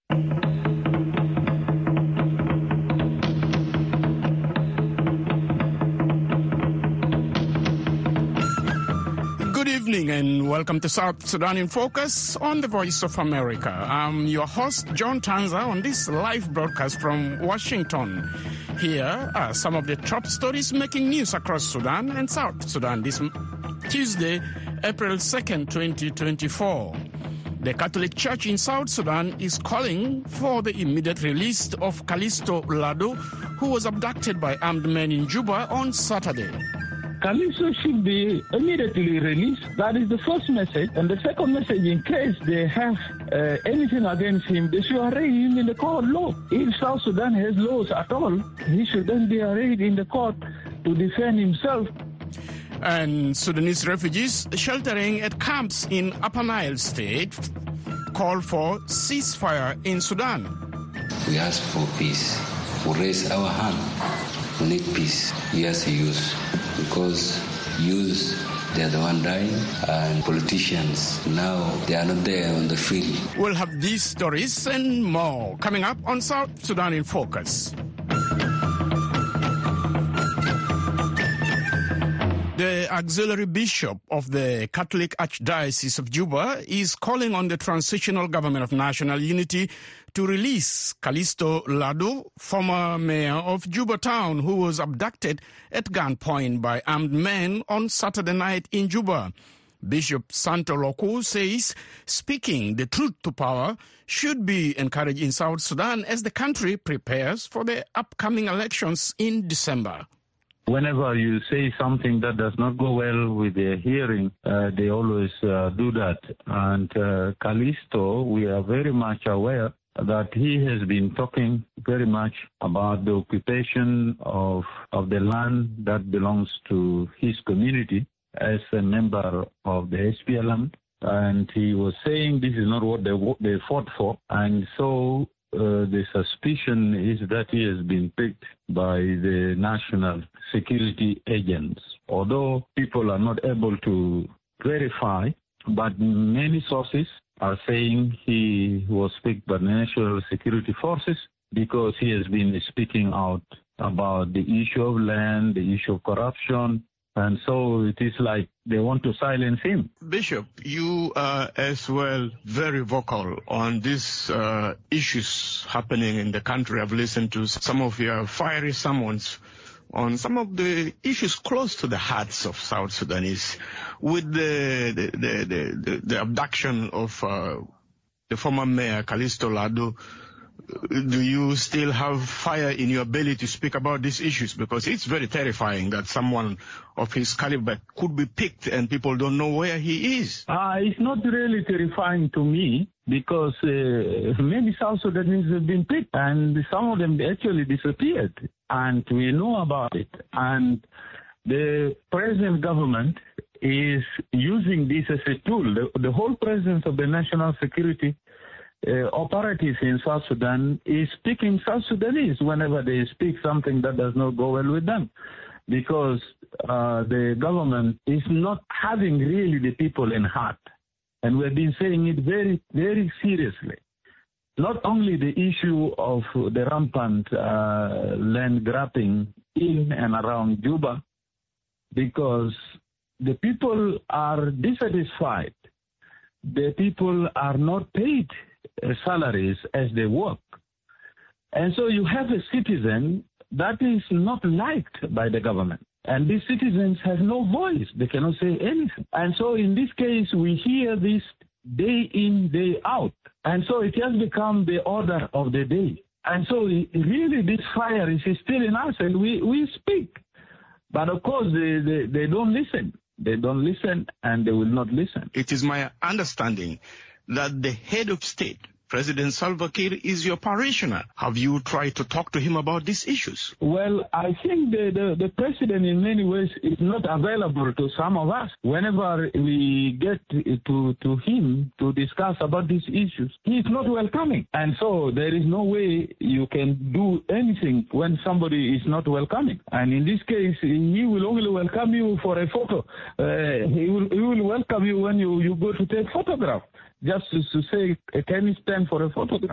Good evening and welcome to South Sudan in Focus on the Voice of America. I'm your host, John Tanza, on this live broadcast from Washington. Here are some of the top stories making news across Sudan and South Sudan this Tuesday, April 2nd, 2024. The Catholic Church in South Sudan is calling for the immediate release of Callisto Lado, who was abducted by armed men in Juba on Saturday. Callisto should be immediately released. That is the first message. And the second message, in case they have anything against him, they should arraign him in the court of law. If South Sudan has laws at all, he should then be arraigned in the court to defend himself. And Sudanese refugees sheltering at camps in Upper Nile State call for ceasefire in Sudan. We ask for peace. We raise our hand. We need peace. We have to use. Because youth, they are the one dying, and politicians, now they are not there on the field. We'll have these stories and more coming up on South Sudan in Focus. The auxiliary bishop of the Catholic Archdiocese of Juba is calling on the Transitional Government of National Unity to release Callisto Lado, former mayor of Juba town, who was abducted at gunpoint by armed men on Saturday night in Juba. Bishop Santo Loku says speaking the truth to power should be encouraged in South Sudan as the country prepares for the upcoming elections in December. Whenever you say something that does not go well with their hearing, they always do that. And Callisto, we are very much aware that he has been talking very much about the occupation of the land that belongs to his community as a member of the SPLM. And he was saying this is not what they fought for. And so the suspicion is that he has been picked by the national security agents. Although people are not able to verify, but many sources are saying he was picked by the national security forces because he has been speaking out about the issue of land, the issue of corruption. And so it is like they want to silence him. Bishop, you are as well very vocal on these issues happening in the country. I've listened to some of your fiery sermons on some of the issues close to the hearts of South Sudanese. With the abduction of the former mayor, Callisto Lado, do you still have fire in your belly to speak about these issues? Because it's very terrifying that someone of his caliber could be picked and people don't know where he is. It's not really terrifying to me because many South Sudanese have been picked and some of them actually disappeared. And we know about it. And the present government is using this as a tool. The whole presence of the national security operatives in South Sudan is speaking South Sudanese whenever they speak something that does not go well with them, because the government is not having really the people in heart. And we've been saying it very, very seriously. Not only the issue of the rampant land grabbing in and around Juba, because the people are dissatisfied. The people are not paid salaries as they work. And so you have a citizen that is not liked by the government. And these citizens have no voice. They cannot say anything. And so in this case, we hear this day in, day out. And so it has become the order of the day. And so really this fire is still in us and we speak. But of course, they don't listen. They don't listen and they will not listen. It is my understanding that the head of state, President Salva Kiir, is your parishioner. Have you tried to talk to him about these issues? Well, I think the president in many ways is not available to some of us. Whenever we get to him to discuss about these issues, he is not welcoming. And so there is no way you can do anything when somebody is not welcoming. And in this case, he will only welcome you for a photo. He will welcome you when you go to take photograph. Just to say, can you stand for a photograph?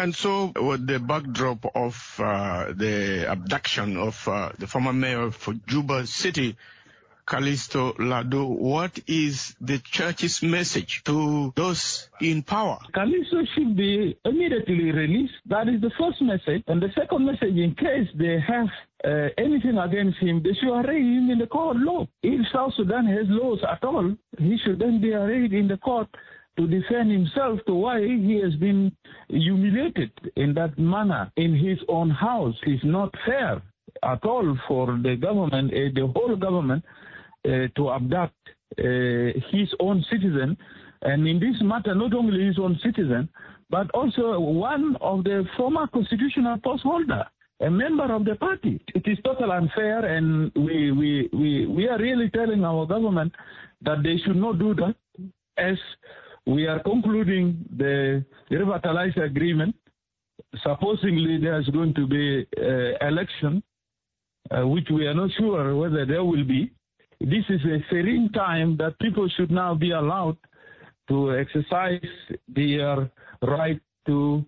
And so with the backdrop of the abduction of the former mayor of Juba City, Callisto Lado, what is the church's message to those in power? Callisto should be immediately released. That is the first message. And the second message, in case they have anything against him, they should arraign him in the court of law. If South Sudan has laws at all, he should then be arraigned in the court to defend himself to why he has been humiliated in that manner in his own house. It's not fair at all for the government, the whole government, to abduct his own citizen, and in this matter, not only his own citizen, but also one of the former constitutional post holder, a member of the party. It is totally unfair, and we are really telling our government that they should not do that, as we are concluding the revitalized agreement. Supposedly there's going to be election, which we are not sure whether there will be. This is a serene time that people should now be allowed to exercise their right to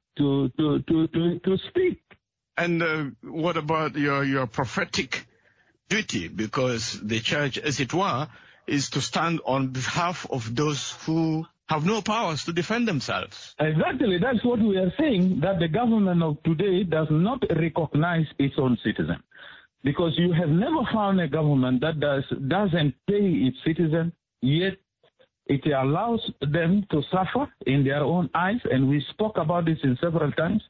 speak. And what about your prophetic duty? Because the church, as it were, is to stand on behalf of those who have no powers to defend themselves. Exactly. That's what we are saying, that the government of today does not recognize its own citizens. Because you have never found a government that doesn't pay its citizens, yet it allows them to suffer in their own eyes, and we spoke about this in several times.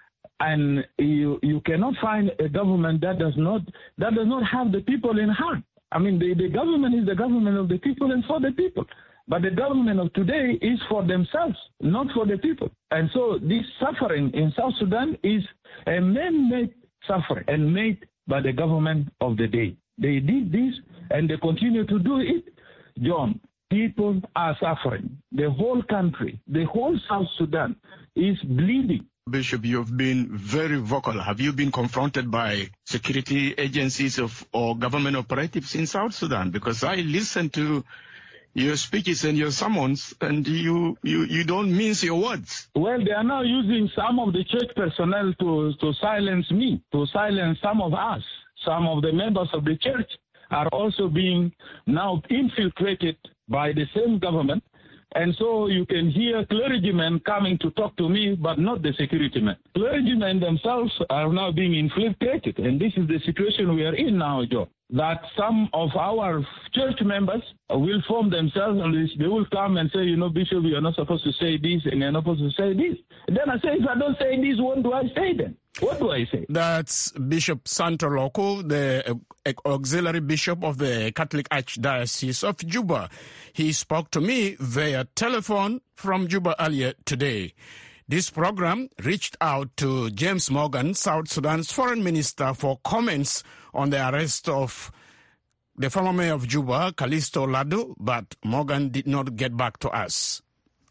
And you cannot find a government that does not have the people in heart. I mean, the government is the government of the people and for the people. But the government of today is for themselves, not for the people. And so this suffering in South Sudan is a man-made suffering and made by the government of the day. They did this and they continue to do it. John, people are suffering. The whole country, the whole South Sudan is bleeding. Bishop, you've been very vocal. Have you been confronted by security agencies or government operatives in South Sudan? Because I listened to your speeches and your sermons, and you don't mince your words. Well, they are now using some of the church personnel to silence me, to silence some of us. Some of the members of the church are also being now infiltrated by the same government. And so you can hear clergymen coming to talk to me, but not the security men. Clergymen themselves are now being infiltrated. And this is the situation we are in now, Joe. That some of our church members will form themselves and they will come and say, Bishop, you're not supposed to say this and you're not supposed to say this. And then I say, if I don't say this, what do I say then? What do I say? That's Bishop Santo Loco, the auxiliary bishop of the Catholic Archdiocese of Juba. He spoke to me via telephone from Juba earlier today. This program reached out to James Morgan, South Sudan's foreign minister, for comments on the arrest of the former mayor of Juba, Callisto Lado, but Morgan did not get back to us.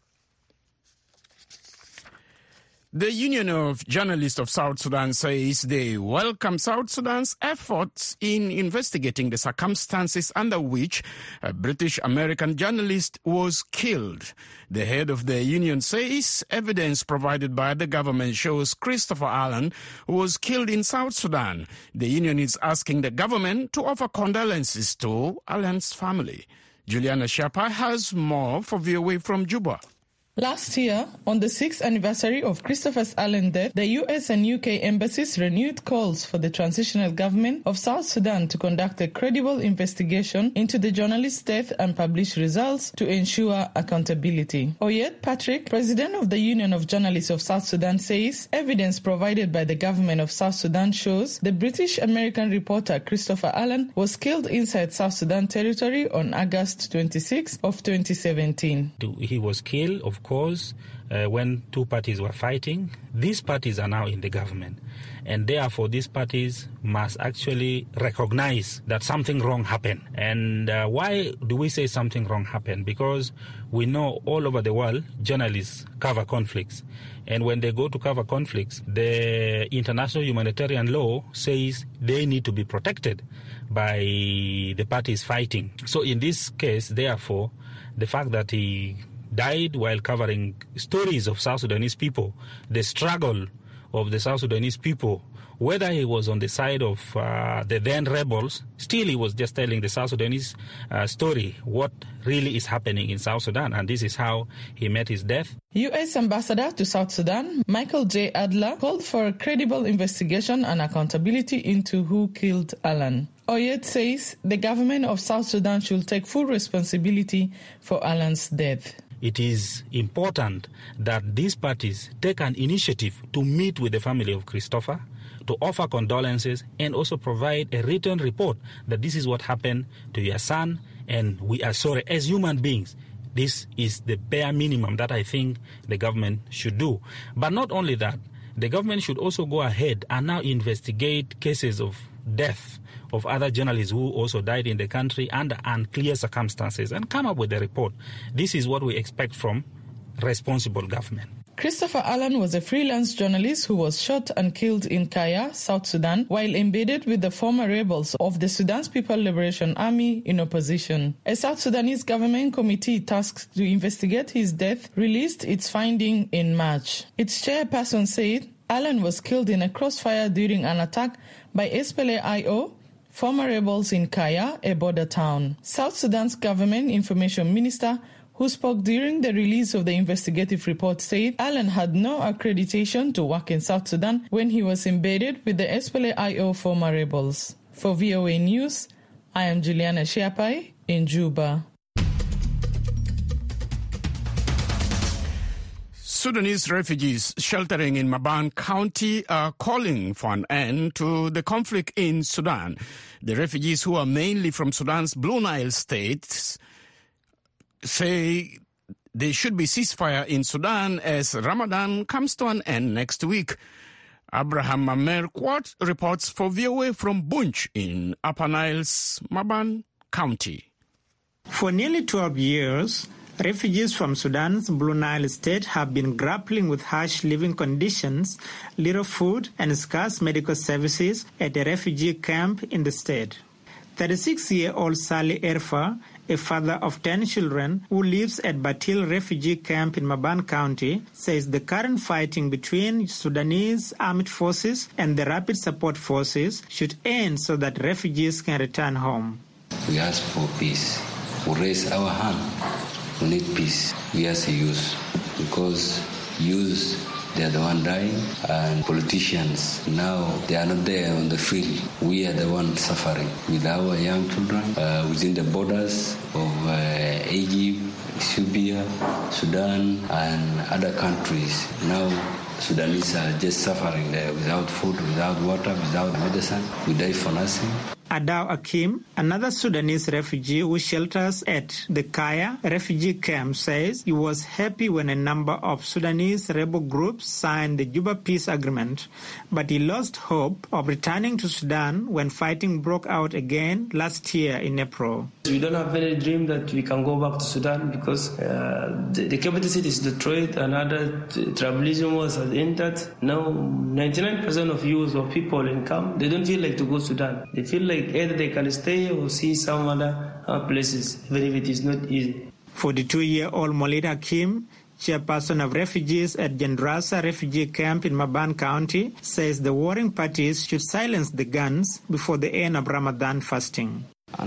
The Union of Journalists of South Sudan says they welcome South Sudan's efforts in investigating the circumstances under which a British-American journalist was killed. The head of the union says evidence provided by the government shows Christopher Allen was killed in South Sudan. The union is asking the government to offer condolences to Allen's family. Juliana Shapa has more for VOA from Juba. Last year, on the 6th anniversary of Christopher Allen's death, the US and UK embassies renewed calls for the transitional government of South Sudan to conduct a credible investigation into the journalist's death and publish results to ensure accountability. Oyet Patrick, president of the Union of Journalists of South Sudan, says evidence provided by the government of South Sudan shows the British-American reporter Christopher Allen was killed inside South Sudan territory on August 26 of 2017. He was killed, of course, when two parties were fighting. These parties are now in the government, and therefore these parties must actually recognize that something wrong happened. And why do we say something wrong happened? Because we know all over the world journalists cover conflicts, and when they go to cover conflicts, the international humanitarian law says they need to be protected by the parties fighting. So in this case, therefore, the fact that he died while covering stories of South Sudanese people, the struggle of the South Sudanese people. Whether he was on the side of the then rebels, still he was just telling the South Sudanese story, what really is happening in South Sudan. And this is how he met his death. U.S. Ambassador to South Sudan, Michael J. Adler, called for a credible investigation and accountability into who killed Alan. Oyet says the government of South Sudan should take full responsibility for Alan's death. It is important that these parties take an initiative to meet with the family of Christopher, to offer condolences, and also provide a written report that this is what happened to your son, and we are sorry. As human beings, this is the bare minimum that I think the government should do. But not only that, the government should also go ahead and now investigate cases of death of other journalists who also died in the country under unclear circumstances and come up with a report. This is what we expect from responsible government. Christopher Allen was a freelance journalist who was shot and killed in Kaya, South Sudan, while embedded with the former rebels of the Sudan's People Liberation Army in opposition. A South Sudanese government committee tasked to investigate his death released its finding in March. Its chairperson said Allen was killed in a crossfire during an attack by SPLA-IO, former rebels in Kaya, a border town. South Sudan's government information minister, who spoke during the release of the investigative report, said Allen had no accreditation to work in South Sudan when he was embedded with the SPLA-IO former rebels. For VOA News, I am Juliana Shiapai in Juba. Sudanese refugees sheltering in Maban County are calling for an end to the conflict in Sudan. The refugees, who are mainly from Sudan's Blue Nile states, say there should be ceasefire in Sudan as Ramadan comes to an end next week. Abraham Mamer-Quat reports for VOA from Bunch in Upper Nile's Maban County. For nearly 12 years, refugees from Sudan's Blue Nile state have been grappling with harsh living conditions, little food, and scarce medical services at a refugee camp in the state. 36-year-old Salih Erfa, a father of 10 children who lives at Batil refugee camp in Maban County, says the current fighting between Sudanese armed forces and the Rapid Support Forces should end so that refugees can return home. We ask for peace. We raise our hand. We need peace. We ask the youth, because youth, they are the one dying, and politicians, now they are not there on the field. We are the ones suffering with our young children within the borders of Egypt, Ethiopia, Sudan, and other countries. Now Sudanese are just suffering there without food, without water, without medicine. We die for nothing. Adaw Akim, another Sudanese refugee who shelters at the Kaya refugee camp, says he was happy when a number of Sudanese rebel groups signed the Juba Peace Agreement, but he lost hope of returning to Sudan when fighting broke out again last year in April. We don't have any dream that we can go back to Sudan because the capital city is destroyed and other tribalism was entered. Now 99% of youth or people in camp, they don't feel like to go to Sudan. They feel like either they can stay or see some other places, even if it is not easy. 42-year-old Molid Hakim, chairperson of refugees at Jendrasa refugee camp in Maban County, says the warring parties should silence the guns before the end of Ramadan fasting.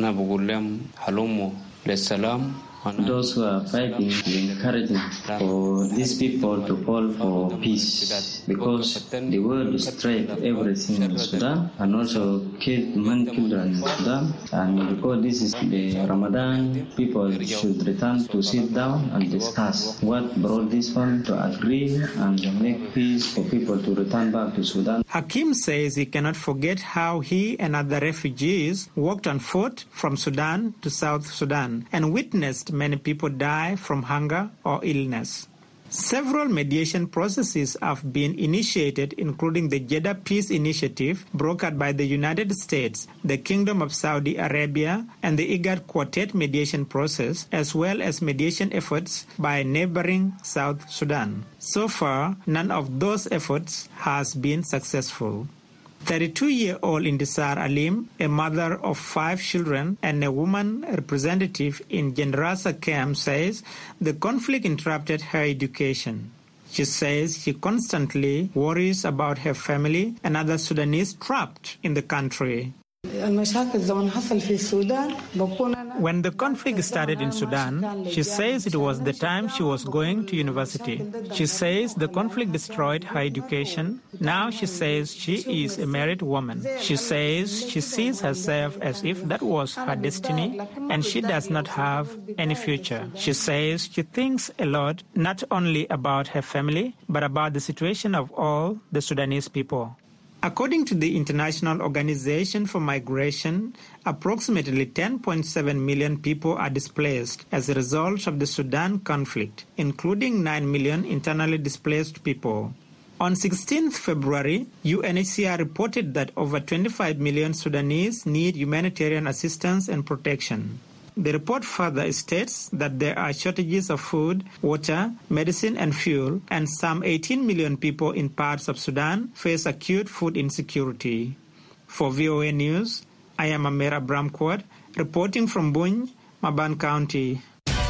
Those who are fighting, we encourage them for these people to call for peace, because the world destroyed everything in Sudan and also killed many children in Sudan. And because this is the Ramadan, people should return to sit down and discuss what brought this one to agree and make peace for people to return back to Sudan. Hakim says he cannot forget how he and other refugees walked on foot from Sudan to South Sudan and witnessed many people die from hunger or illness. Several mediation processes have been initiated, including the Jeddah Peace Initiative, brokered by the United States, the Kingdom of Saudi Arabia, and the IGAD Quartet mediation process, as well as mediation efforts by neighboring South Sudan. So far, none of those efforts has been successful. 32-year-old Intisar Alim, a mother of 5 children and a woman representative in Jendrasa camp, says the conflict interrupted her education. She says she constantly worries about her family and other Sudanese trapped in the country. When the conflict started in Sudan, she says it was the time she was going to university. She says the conflict destroyed her education. Now she says she is a married woman. She says she sees herself as if that was her destiny and she does not have any future. She says she thinks a lot, not only about her family, but about the situation of all the Sudanese people. According to the International Organization for Migration, approximately 10.7 million people are displaced as a result of the Sudan conflict, including 9 million internally displaced people. On 16th February, UNHCR reported that over 25 million Sudanese need humanitarian assistance and protection. The report further states that there are shortages of food, water, medicine and fuel, and some 18 million people in parts of Sudan face acute food insecurity. For VOA News, I am Amir Abramquad, reporting from Buny, Maban County.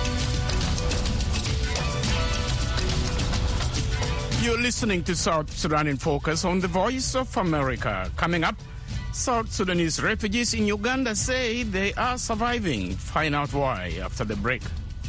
You're listening to South Sudan in Focus on the Voice of America. Coming up, South Sudanese refugees in Uganda say they are surviving. Find out why after the break.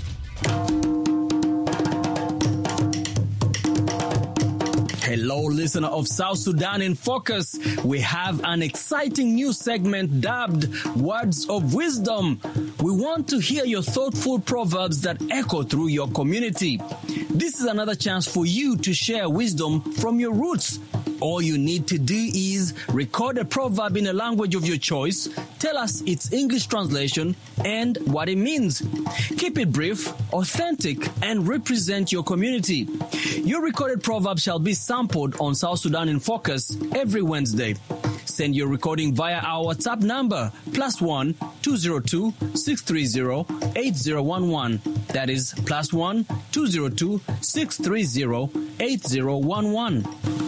Hello, listener of South Sudan in Focus. We have an exciting new segment dubbed Words of Wisdom. We want to hear your thoughtful proverbs that echo through your community. This is another chance for you to share wisdom from your roots. All you need to do is record a proverb in a language of your choice, tell us its English translation and what it means. Keep it brief, authentic, and represent your community. Your recorded proverb shall be sampled on South Sudan in Focus every Wednesday. Send your recording via our WhatsApp number, +1 202 630 8011. That is +1 202 630 8011.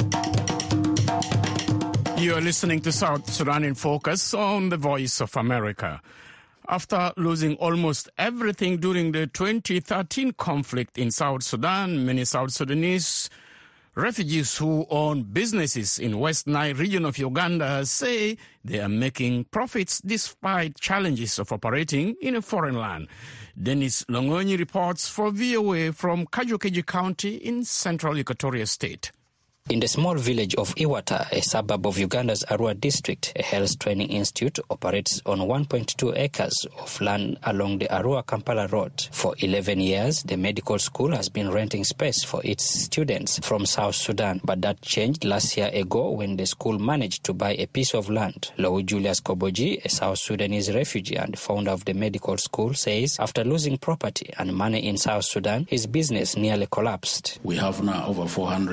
You are listening to South Sudan in Focus on the Voice of America. After losing almost everything during the 2013 conflict in South Sudan, many South Sudanese refugees who own businesses in West Nile region of Uganda say they are making profits despite challenges of operating in a foreign land. Dennis Longoni reports for VOA from Kajukeji County in central Equatoria State. In the small village of Iwata, a suburb of Uganda's Arua district, a health training institute operates on 1.2 acres of land along the Arua-Kampala road. For 11 years, the medical school has been renting space for its students from South Sudan, but that changed last year ago when the school managed to buy a piece of land. Lou Julius Koboji, a South Sudanese refugee and founder of the medical school, says after losing property and money in South Sudan, his business nearly collapsed. We have now over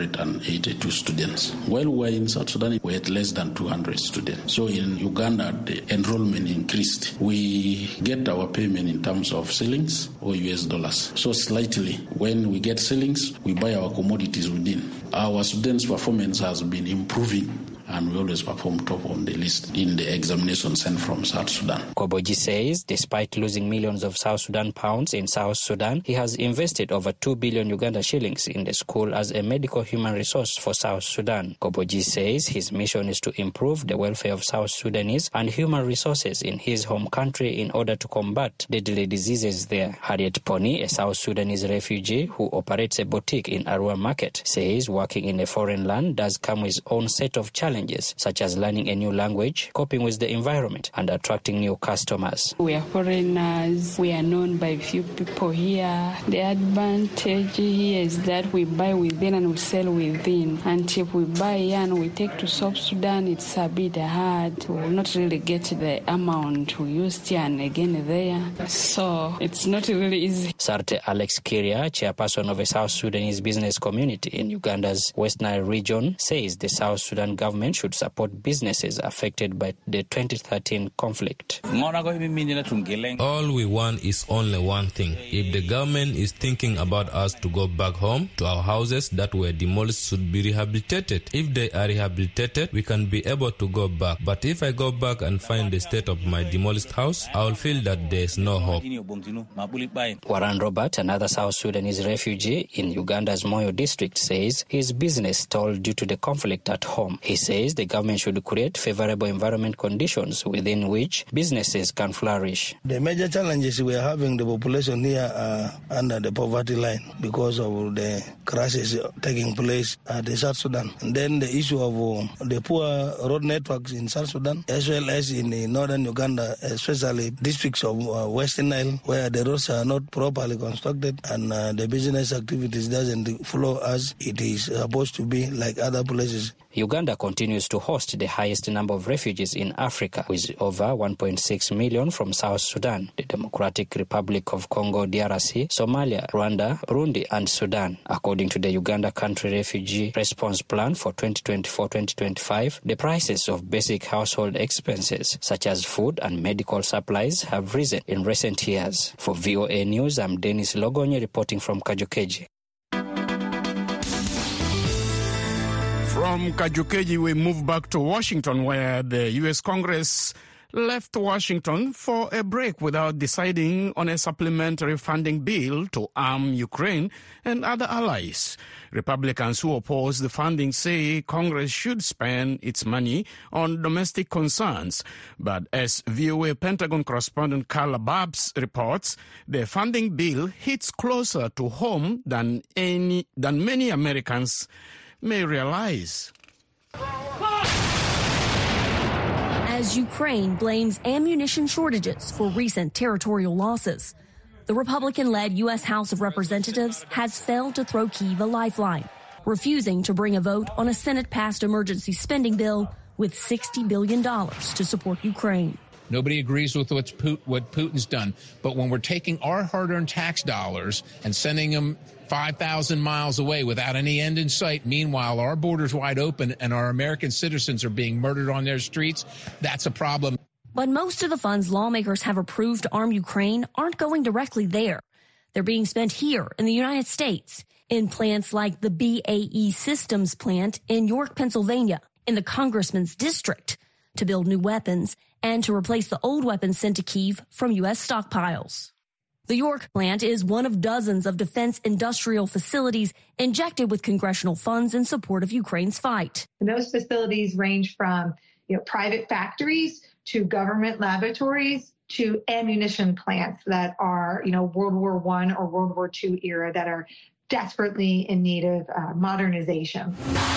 482 students. While we were in South Sudan, we had less than 200 students. So in Uganda, the enrollment increased. We get our payment in terms of shillings or US dollars. So slightly, when we get shillings, we buy our commodities within. Our students' performance has been improving, and we always perform top on the list in the examination sent from South Sudan. Koboji says despite losing millions of South Sudan pounds in South Sudan, he has invested over 2 billion Uganda shillings in the school as a medical human resource for South Sudan. Koboji says his mission is to improve the welfare of South Sudanese and human resources in his home country in order to combat deadly diseases there. Harriet Pony, a South Sudanese refugee who operates a boutique in Arua Market, says working in a foreign land does come with its own set of challenges, such as learning a new language, coping with the environment, and attracting new customers. We are foreigners. We are known by few people here. The advantage here is that we buy within and we sell within. And if we buy here and we take to South Sudan, it's a bit hard. We will not really get the amount we used here and again there. So it's not really easy. Sarte Alex Kiria, chairperson of a South Sudanese business community in Uganda's West Nile region, says the South Sudan government government should support businesses affected by the 2013 conflict. All we want is only one thing. If the government is thinking about us to go back home to our houses that were demolished should be rehabilitated. If they are rehabilitated, we can be able to go back. But if I go back and find the state of my demolished house, I will feel that there is no hope. Warren Robert, another South Sudanese refugee in Uganda's Moyo district, says his business stalled due to the conflict at home. He says the government should create favorable environment conditions within which businesses can flourish. The major challenges we are having, the population here are under the poverty line because of the crisis taking place at the South Sudan. And then the issue of the poor road networks in South Sudan, as well as in the northern Uganda, especially districts of Western Nile, where the roads are not properly constructed and the business activities doesn't flow as it is supposed to be like other places. Uganda continues to host the highest number of refugees in Africa, with over 1.6 million from South Sudan, the Democratic Republic of Congo, DRC, Somalia, Rwanda, Burundi, and Sudan. According to the Uganda Country Refugee Response Plan for 2024-2025, the prices of basic household expenses, such as food and medical supplies, have risen in recent years. For VOA News, I'm Dennis Logonye reporting from Kajukeji. From Kajukeji, we move back to Washington, where the U.S. Congress left Washington for a break without deciding on a supplementary funding bill to arm Ukraine and other allies. Republicans who oppose the funding say Congress should spend its money on domestic concerns. But as VOA Pentagon correspondent Carla Babs reports, the funding bill hits closer to home than many Americans may realize. As Ukraine blames ammunition shortages for recent territorial losses, the Republican-led U.S. House of Representatives has failed to throw Kyiv a lifeline, refusing to bring a vote on a Senate-passed emergency spending bill with $60 billion to support Ukraine. Nobody agrees with what Putin's done. But when we're taking our hard-earned tax dollars and sending them 5,000 miles away without any end in sight, meanwhile, our border's wide open and our American citizens are being murdered on their streets, that's a problem. But most of the funds lawmakers have approved to arm Ukraine aren't going directly there. They're being spent here in the United States, in plants like the BAE Systems plant in York, Pennsylvania, in the congressman's district, to build new weapons and to replace the old weapons sent to Kyiv from U.S. stockpiles. The York plant is one of dozens of defense industrial facilities injected with congressional funds in support of Ukraine's fight. And those facilities range from private factories to government laboratories to ammunition plants that are World War I or World War II era that are desperately in need of modernization.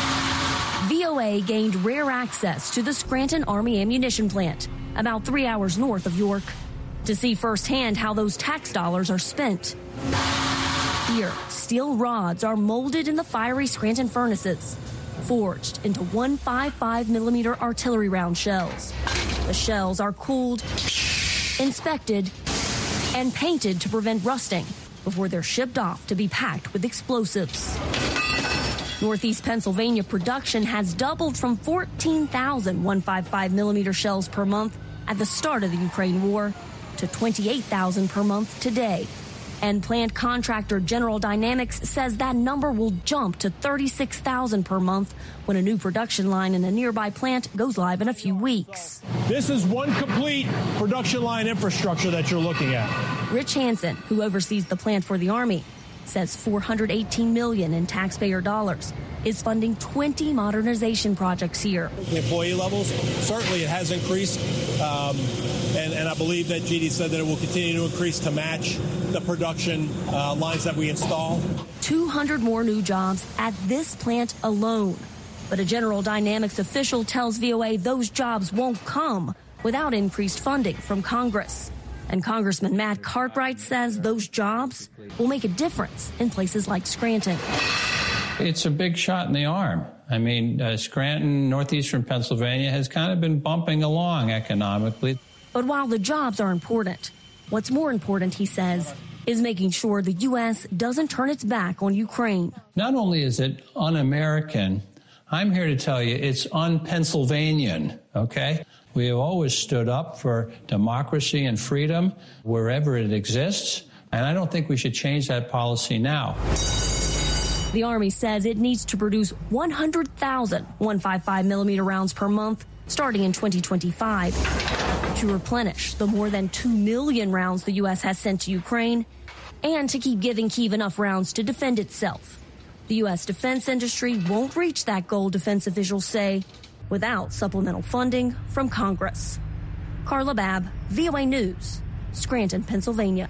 VOA gained rare access to the Scranton Army ammunition plant, about 3 hours north of York, to see firsthand how those tax dollars are spent. Here, steel rods are molded in the fiery Scranton furnaces, forged into 155mm artillery round shells. The shells are cooled, inspected, and painted to prevent rusting before they're shipped off to be packed with explosives. Northeast Pennsylvania production has doubled from 14,000 155mm shells per month at the start of the Ukraine war to 28,000 per month today. And plant contractor General Dynamics says that number will jump to 36,000 per month when a new production line in a nearby plant goes live in a few weeks. This is one complete production line infrastructure that you're looking at. Rich Hansen, who oversees the plant for the Army, says $418 million in taxpayer dollars is funding 20 modernization projects here. The employee levels, certainly it has increased, and I believe that GD said that it will continue to increase to match the production lines that we install. 200 more new jobs at this plant alone. But a General Dynamics official tells VOA those jobs won't come without increased funding from Congress. And Congressman Matt Cartwright says those jobs will make a difference in places like Scranton. It's a big shot in the arm. I mean, Scranton, northeastern Pennsylvania, has kind of been bumping along economically. But while the jobs are important, what's more important, he says, is making sure the U.S. doesn't turn its back on Ukraine. Not only is it un-American I'm here to tell you it's un-Pennsylvanian, okay? We have always stood up for democracy and freedom wherever it exists, and I don't think we should change that policy now. The Army says it needs to produce 100,000 155-millimeter rounds per month starting in 2025 to replenish the more than 2 million rounds the U.S. has sent to Ukraine and to keep giving Kyiv enough rounds to defend itself. The U.S. defense industry won't reach that goal, defense officials say, without supplemental funding from Congress. Carla Babb, VOA News, Scranton, Pennsylvania.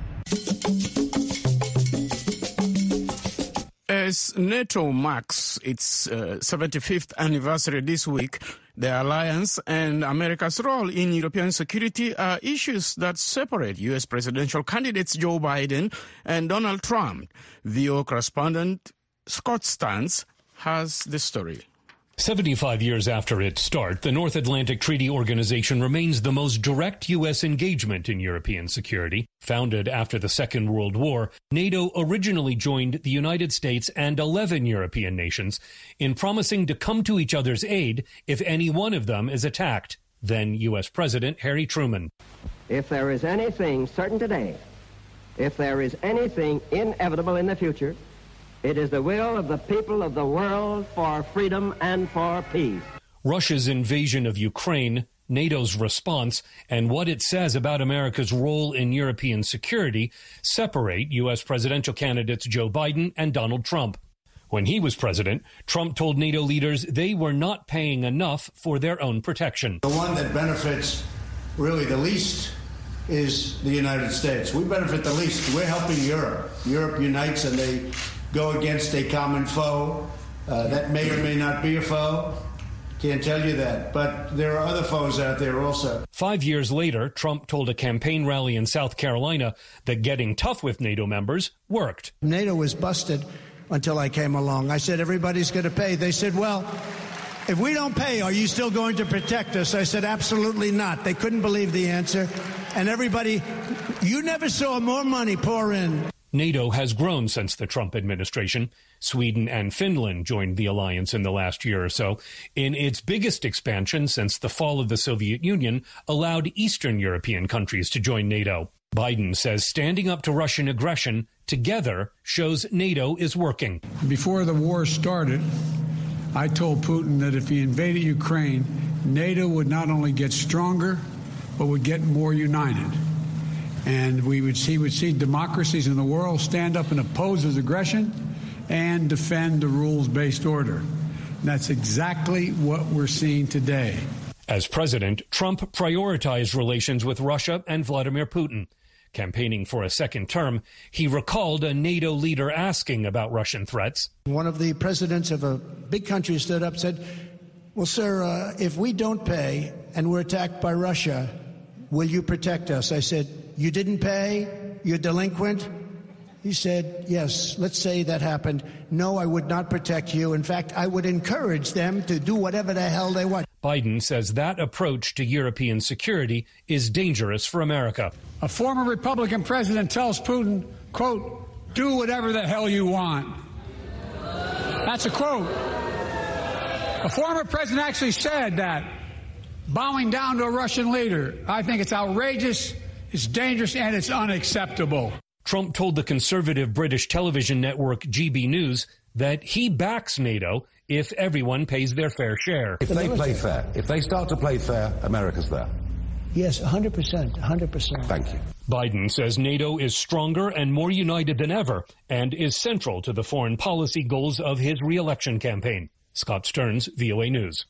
As NATO marks its 75th anniversary this week, the alliance and America's role in European security are issues that separate U.S. presidential candidates Joe Biden and Donald Trump. VOA correspondent Scott Stans has the story. 75 years after its start, the North Atlantic Treaty Organization remains the most direct U.S. engagement in European security. Founded after the Second World War, NATO originally joined the United States and 11 European nations in promising to come to each other's aid if any one of them is attacked. Then U.S. President Harry Truman. If there is anything certain today, if there is anything inevitable in the future, it is the will of the people of the world for freedom and for peace. Russia's invasion of Ukraine, NATO's response, and what it says about America's role in European security separate U.S. presidential candidates Joe Biden and Donald Trump. When he was president, Trump told NATO leaders they were not paying enough for their own protection. The one that benefits really the least is the United States. We benefit the least. We're helping Europe. Europe unites and they go against a common foe. That may or may not be a foe. Can't tell you that. But there are other foes out there also. 5 years later, Trump told a campaign rally in South Carolina that getting tough with NATO members worked. NATO was busted until I came along. I said, everybody's going to pay. They said, well, if we don't pay, are you still going to protect us? I said, absolutely not. They couldn't believe the answer. And everybody, you never saw more money pour in. NATO has grown since the Trump administration. Sweden and Finland joined the alliance in the last year or so. In its biggest expansion since the fall of the Soviet Union, allowed Eastern European countries to join NATO. Biden says standing up to Russian aggression together shows NATO is working. Before the war started, I told Putin that if he invaded Ukraine, NATO would not only get stronger, but would get more united. And he would see democracies in the world stand up and oppose his aggression and defend the rules-based order. And that's exactly what we're seeing today. As president, Trump prioritized relations with Russia and Vladimir Putin. Campaigning for a second term, he recalled a NATO leader asking about Russian threats. One of the presidents of a big country stood up and said, well, sir, if we don't pay and we're attacked by Russia, will you protect us? I said, you didn't pay? You're delinquent? He said, yes, let's say that happened. No, I would not protect you. In fact, I would encourage them to do whatever the hell they want. Biden says that approach to European security is dangerous for America. A former Republican president tells Putin, quote, do whatever the hell you want. That's a quote. A former president actually said that, bowing down to a Russian leader. I think it's outrageous. It's dangerous and it's unacceptable. Trump told the conservative British television network GB News that he backs NATO if everyone pays their fair share. If they play fair, if they start to play fair, America's there. Yes, 100%, 100%. Thank you. Biden says NATO is stronger and more united than ever and is central to the foreign policy goals of his re-election campaign. Scott Stearns, VOA News.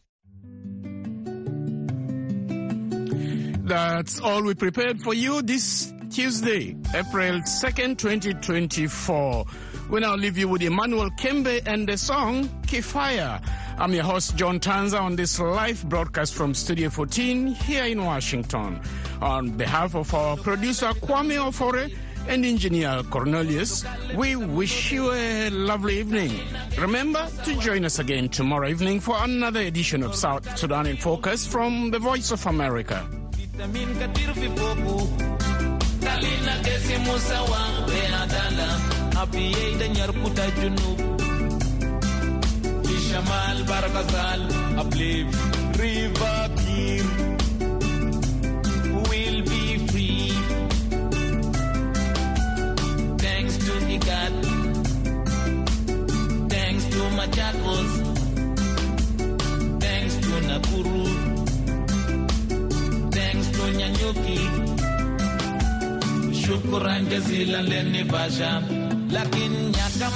That's all we prepared for you this Tuesday, April 2nd, 2024. We now leave you with Emmanuel Kembe and the song Kefire. I'm your host, John Tanza, on this live broadcast from Studio 14 here in Washington. On behalf of our producer, Kwame Ofore, and engineer Cornelius, we wish you a lovely evening. Remember to join us again tomorrow evening for another edition of South Sudan in Focus from the Voice of America. Jamal Barakazal, uplift River King, will be free. Thanks to IGAD, thanks to Machakos, thanks to Nakuru, thanks to Nyanyuki. Shukran jazilan leni basha, lakin nyaka